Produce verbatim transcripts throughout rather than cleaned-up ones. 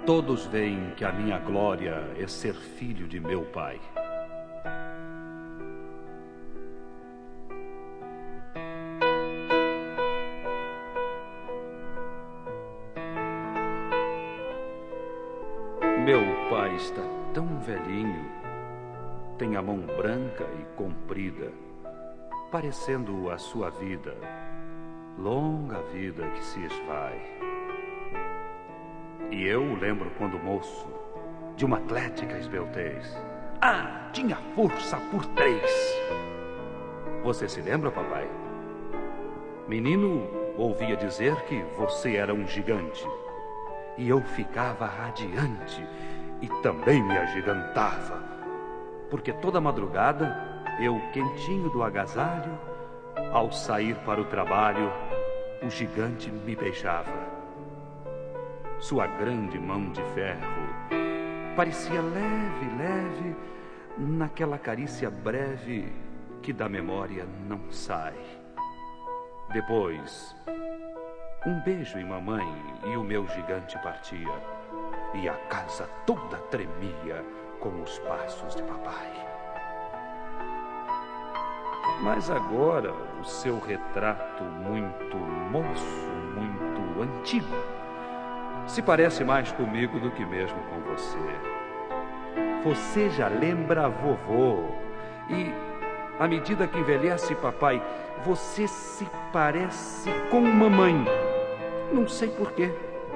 Todos veem que a minha glória é ser filho de meu pai. Meu pai está tão velhinho, tem a mão branca e comprida, parecendo a sua vida, longa vida que se esvai. E eu lembro quando moço, de uma atlética esbeltez. Ah, tinha força por três. Você se lembra, papai? Menino, ouvia dizer que você era um gigante. E eu ficava radiante e também me agigantava, porque toda madrugada, eu quentinho do agasalho, ao sair para o trabalho, o gigante me beijava. Sua grande mão de ferro parecia leve, leve, naquela carícia breve que da memória não sai. Depois, um beijo em mamãe e o meu gigante partia, e a casa toda tremia com os passos de papai. Mas agora o seu retrato muito moço, muito antigo, se parece mais comigo do que mesmo com você. Você já lembra vovô, e à medida que envelhece papai, você se parece com mamãe. Não sei porquê.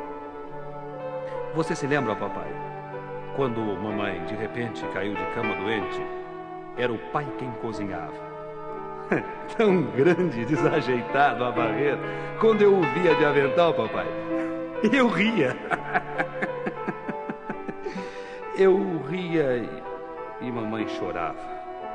Você se lembra, papai, quando mamãe de repente caiu de cama doente? Era o pai quem cozinhava. Tão grande e desajeitado a barreira. Quando eu o via de avental, papai, eu ria. Eu ria e, e mamãe chorava.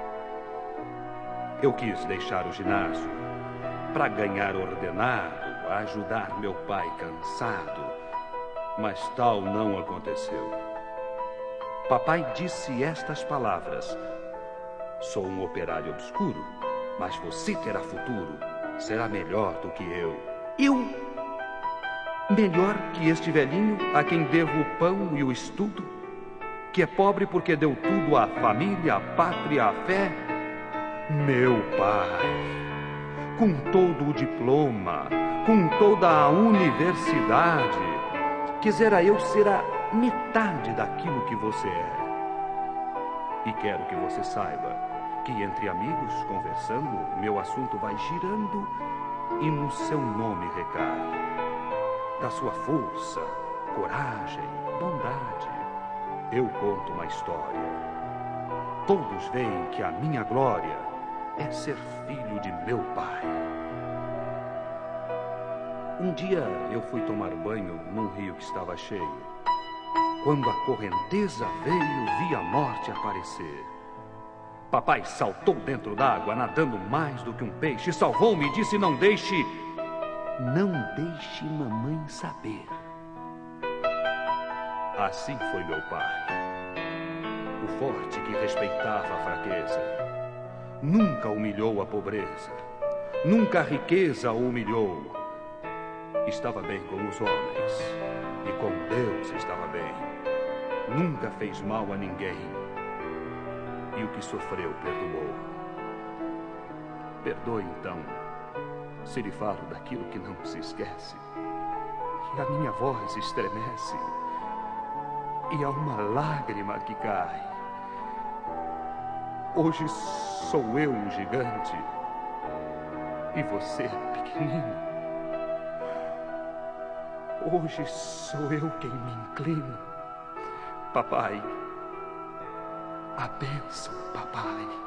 Eu quis deixar o ginásio para ganhar ordenado, ajudar meu pai cansado, mas tal não aconteceu. Papai disse estas palavras: sou um operário obscuro, mas você terá futuro, será melhor do que eu. Eu? Melhor que este velhinho a quem devo o pão e o estudo, que é pobre porque deu tudo à família, à pátria, à fé? Meu pai, com todo o diploma, com toda a universidade, quisera eu ser a metade daquilo que você é. E quero que você saiba que entre amigos conversando, meu assunto vai girando e no seu nome recai. Da sua força, coragem, bondade, eu conto uma história. Todos veem que a minha glória é ser filho de meu pai. Um dia eu fui tomar banho num rio que estava cheio. Quando a correnteza veio, vi a morte aparecer. Papai saltou dentro d'água, nadando mais do que um peixe, salvou-me e disse: não deixe, não deixe mamãe saber. Assim foi meu pai, o forte que respeitava a fraqueza. Nunca humilhou a pobreza, nunca a riqueza o humilhou. Estava bem com os homens e com Deus estava bem. Nunca fez mal a ninguém e o que sofreu perdoou. Perdoe então se lhe falo daquilo que não se esquece, e a minha voz estremece e há uma lágrima que cai. Hoje sou eu o gigante e você pequenino. Hoje sou eu quem me inclino. Papai, a bênção, papai.